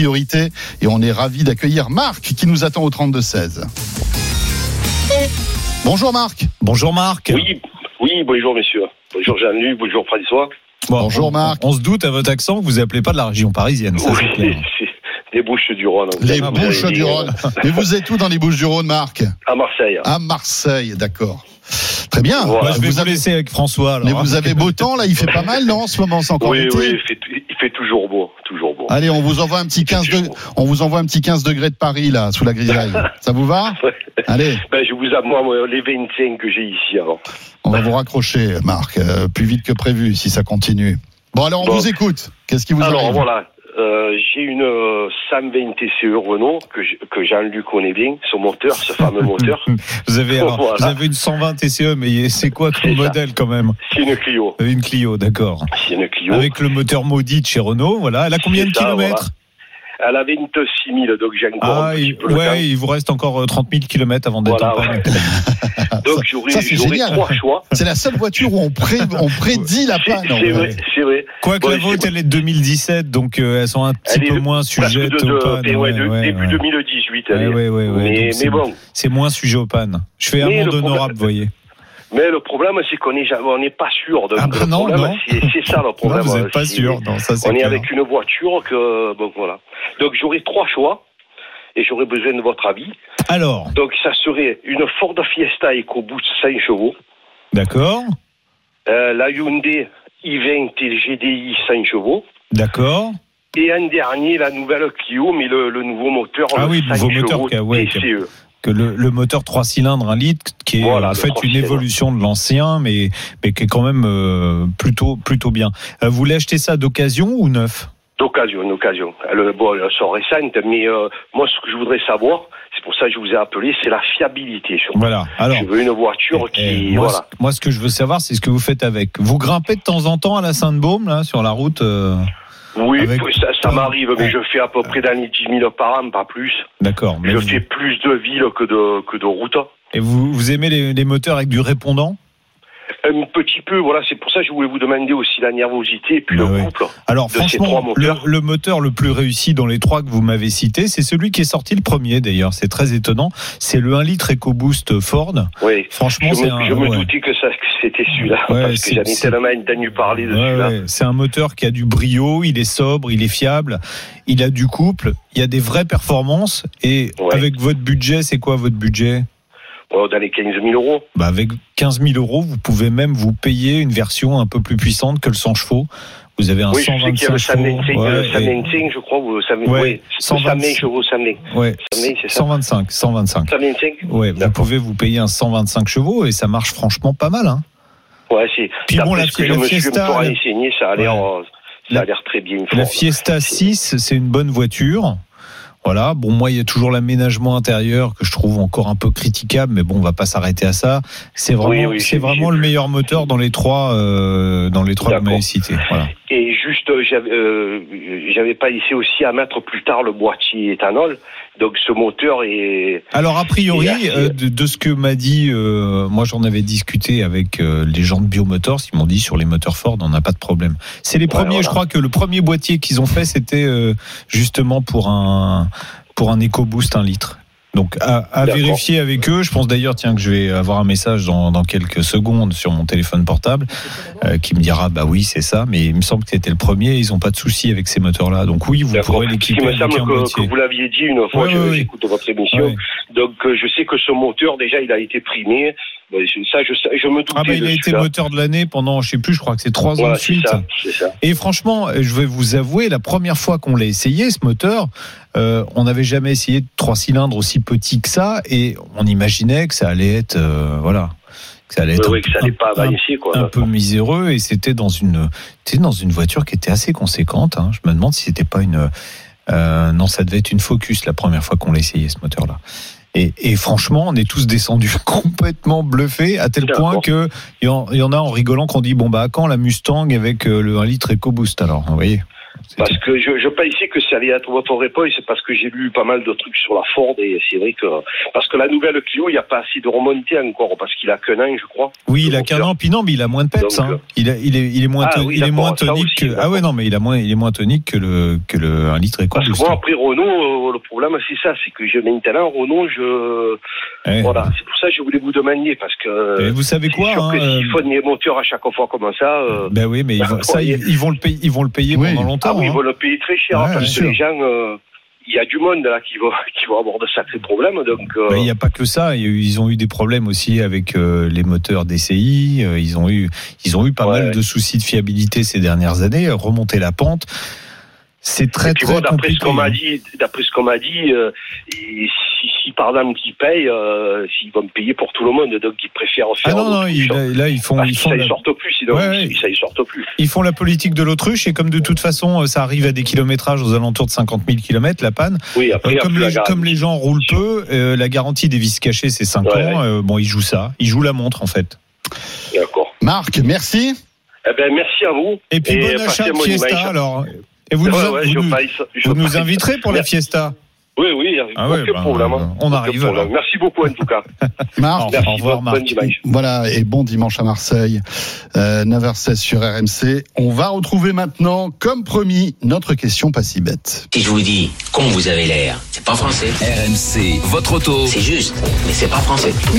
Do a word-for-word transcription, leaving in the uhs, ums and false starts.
priorité et on est ravis d'accueillir Marc qui nous attend au trente-deux seize. Bonjour Marc. Bonjour Marc. Oui, oui, bonjour messieurs. Bonjour Jean-Luc, bonjour François. Bon, bonjour on, Marc. On se doute à votre accent que vous appelez pas de la région parisienne. Ça, oui, c'est clair. c'est les Bouches-du-Rhône. Les Ah, Bouches-du-Rhône. Mais vous êtes où dans les Bouches-du-Rhône, Marc? À Marseille. À Marseille, d'accord. Très bien. Voilà. Moi, je vais vous vous avez... laisser avec François. Alors, Mais hein. vous avez beau temps là, il fait pas mal, non, en ce moment, c'est encore Oui, été. oui, il fait, il fait toujours beau, toujours beau. Allez, on vous envoie un petit quinze degrés, on vous envoie un petit quinze degrés de Paris là, sous la grisaille. Ça vous va? Allez. Ben, je vous avoue, moi, les vingt-cinq que j'ai ici alors. On va vous raccrocher, Marc, euh, plus vite que prévu si ça continue. Bon, alors on bon. vous écoute. Qu'est-ce qui vous alors, arrive? voilà. Euh, j'ai une euh, cent vingt T C E Renault que, je, que Jean-Luc connaît bien, ce moteur, ce fameux moteur. Vous avez, alors, Voilà. vous avez une cent vingt T C E, mais c'est quoi comme C'est ça. modèle quand même? C'est une Clio. Une Clio, d'accord. C'est une Clio. Avec le moteur maudit de chez Renault, voilà. Elle a combien de C'est ça, kilomètres? Elle a vingt-six mille, donc j'ai encore Ah, un petit il, peu le temps. ouais, il vous reste encore trente mille kilomètres avant d'être Voilà, en panne. Donc j'aurais, Ça, c'est j'aurais génial. trois choix. C'est la seule voiture où on, pré... on prédit la C'est, panne. en c'est vrai. vrai, c'est vrai. Quoique Bon, la vôtre, c'est- elle est de deux mille dix-sept, donc euh, elles sont un petit Elle peu est moins presque sujettes de, aux de, pannes. de, ouais, de- ouais, début ouais. deux mille dix-huit. Ouais, Elle est. ouais, ouais, ouais. Mais, Donc, mais c'est, bon. c'est moins sujet aux pannes. Je fais Mais amende le problème- honorable, vous voyez. Mais le problème, c'est qu'on n'est jamais- on n'est pas sûr. Donc, Ah bah le non, problème, non. C'est, c'est ça le Non, problème. vous n'êtes pas C'est- sûr. Non, ça, c'est On est clair. avec une voiture que, bon, voilà. Donc j'aurais trois choix. Et j'aurais besoin de votre avis. Alors, Donc ça serait une Ford Fiesta EcoBoost cinq chevaux. d'accord, Euh, la Hyundai i vingt G D I cinq chevaux. d'accord. Et un dernier, la nouvelle Clio, mais le, le nouveau moteur, Ah le oui, le cinq nouveau moteur chevaux qui a- ouais, T C E. Que le, le moteur trois cylindres, un litre, qui est Voilà, en le fait trois une cylindres. évolution de l'ancien, mais, mais qui est quand même euh, plutôt, plutôt bien. Euh, vous voulez acheter ça d'occasion ou neuf? D'occasion, d'occasion. Elle, bon, elles sont récentes, mais euh, moi, ce que je voudrais savoir, c'est pour ça que je vous ai appelé, c'est la fiabilité. Surtout. Voilà. Alors, Je veux une voiture eh, eh, qui... moi, voilà. ce, moi, ce que je veux savoir, c'est ce que vous faites avec. Vous grimpez de temps en temps à la Sainte-Baume, là, sur la route euh, Oui, avec- ça, ça Ouais. m'arrive, mais je fais à peu près dans les dix mille par an, pas plus. D'accord. Mais Je vous, fais plus de villes que de, que de routes. et vous, vous aimez les, les moteurs avec du répondant? Un petit peu, voilà, c'est pour ça que je voulais vous demander aussi la nervosité et puis Bah le ouais. couple. Alors de ces franchement, trois le, moteurs. le moteur le plus réussi dans les trois que vous m'avez cités, c'est celui qui est sorti le premier d'ailleurs. C'est très étonnant. C'est le un litre EcoBoost Ford. Oui. Franchement, Je c'est me, un. je me ouais. doutais que, ça, que c'était celui-là, Ouais, parce c'est- que j'en ai c'est- tellement entendu parler de Ouais, celui-là. ouais. C'est un moteur qui a du brio, il est sobre, il est fiable, il a du couple, il y a des vraies performances. Et Ouais. avec votre budget, c'est quoi votre budget? Oh, dans les quinze mille euros. Bah avec quinze mille euros, vous pouvez même vous payer une version un peu plus puissante que le cent chevaux. Vous avez un Oui, je sais qu'il y a cent le vingt-cinq chevaux. cent vingt-cinq, ouais, cent et- vingt-cinq, je crois, ou cent vingt, Ouais, oui, cent cent vingt chevaux, cent vingt. ouais, cent vingt, c'est ça cent vingt-cinq, cent vingt-cinq. cent vingt-cinq. Ouais, vous D'accord. pouvez vous payer un cent vingt-cinq chevaux et ça marche franchement pas mal. Hein. Ouais, c'est. Puis d'après bon, la ce que Fi- je la me suis Fiesta, un peu la- renseigné, ça a l'air, Ouais. euh, ça a l'air très bien. La fort. Fiesta six, c'est une bonne voiture. Voilà. Bon, moi, il y a toujours l'aménagement intérieur que je trouve encore un peu critiquable, mais bon, on va pas s'arrêter à ça. C'est vraiment, Oui, oui, c'est j'ai- vraiment j'ai- le meilleur moteur dans les trois, euh, dans les trois que vous D'accord. m'avez cités. Voilà. Et juste, euh, j'avais, euh, j'avais pas essayé aussi à mettre plus tard le boîtier éthanol. Donc ce moteur est. Alors a priori, Et assez- euh, de, de ce que m'a dit, euh, moi j'en avais discuté avec euh, les gens de Biomotors, ils m'ont dit sur les moteurs Ford, on n'a pas de problème. C'est les premiers, voilà. je crois que le premier boîtier qu'ils ont fait, c'était euh, justement pour un pour un EcoBoost un litre. Donc à, à D'accord. vérifier avec eux. Je pense d'ailleurs, tiens, que je vais avoir un message dans, dans quelques secondes sur mon téléphone portable euh, qui me dira, bah oui, c'est ça. Mais il me semble que c'était le premier. Ils n'ont pas de soucis avec ces moteurs-là. Donc oui, vous D'accord. pourrez Il l'équiper me avec semble un que, boîtier. que vous l'aviez dit une fois, Ouais, je- ouais, ouais. j'écoute votre émission. Ouais. Donc euh, je sais que ce moteur, déjà, il a été primé. Bon, Ça, je, sais- je me doutais Ah bah il de a été celui-là. moteur de l'année pendant, je sais plus, je crois que c'est trois ans Voilà, de c'est suite. ça, c'est ça. Et franchement, je vais vous avouer, la première fois qu'on l'a essayé, ce moteur, euh, on n'avait jamais essayé de trois cylindres aussi petits que ça, et on imaginait que ça allait être, euh, voilà, que ça allait être Oui, un, oui, que ça un- n'allait pas un- avancer, quoi. un peu miséreux, et c'était dans une, c'était dans une voiture qui était assez conséquente. Hein. Je me demande si c'était pas une, euh, non, ça devait être une Focus la première fois qu'on l'a essayé, ce moteur-là. Et, et franchement, on est tous descendus complètement bluffés, à tel D'accord. point que il y, en- il y en a en rigolant qu'on dit bon bah à quand la Mustang avec euh, le un litre EcoBoost alors, vous voyez. Parce que je, je pensais que ça allait être votre réponse, c'est parce que j'ai lu pas mal de trucs sur la Ford et c'est vrai que parce que la nouvelle Clio, il n'y a pas assez de remontée encore parce qu'il a qu'un an, je crois. Oui, il a qu'un an, puis non, mais il a moins de peps. Donc, hein. il, a, il est, il est moins, ah, oui, il est moins tonique. Aussi, que, ah ouais, non, mais il a moins, il est moins tonique que le que le un litre et quart. Parce que moi, après Renault, le problème c'est ça, c'est que je maintenant Renault, je eh. voilà, c'est pour ça que je voulais vous demander parce que. Et vous savez quoi sûr hein, que s'ils font des moteurs à chaque fois comme ça. Euh, ben oui, mais ils vont, ça, ils, ils vont le payer, ils vont le payer oui. pendant longtemps. Ah oui, hein. ils vont le payer très cher ouais, parce que les gens. Euh, il y a du monde là qui va qui va avoir de sacrés problèmes donc euh... ben, il n'y a pas que ça, ils ont eu des problèmes aussi avec euh, les moteurs D C I, euh, ils ont eu ils ont eu pas ouais, mal ouais. de soucis de fiabilité ces dernières années, remonter la pente. C'est très très bon, d'après compliqué. Ce qu'on m'a dit, d'après ce qu'on m'a dit, euh, et si, si par exemple ils payent, euh, s'ils vont me payer pour tout le monde, donc ils préfèrent faire. Ah non non, ils, là, là ils font, ah, ils si font ça la... ils sortent plus, sinon ouais, ouais. ça ils sortent plus. Ils font la politique de l'autruche et comme de toute façon ça arrive à des kilométrages aux alentours de cinquante mille kilomètres la panne. Oui, après, euh, comme, les, comme les gens roulent peu, euh, la garantie des vis cachées c'est cinq ouais, ans. Ouais. Euh, bon, ils jouent ça, ils jouent la montre en fait. D'accord. Marc, merci. Eh ben merci à vous. Et puis et bon achat de Fiesta alors. Et vous, ouais, nous, ouais, vous, nous, passe, vous nous inviterez pour la Fiesta? Oui, oui, ah ouais, aucun bah, problème. On arrive. Merci beaucoup en tout cas. Marc, merci, au revoir Marc. Voilà, et bon dimanche à Marseille, euh, neuf heures seize sur R M C. On va retrouver maintenant, comme promis, notre question pas si bête. Si je vous dis con vous avez l'air, c'est pas français. R M C, votre auto. C'est juste, mais c'est pas français.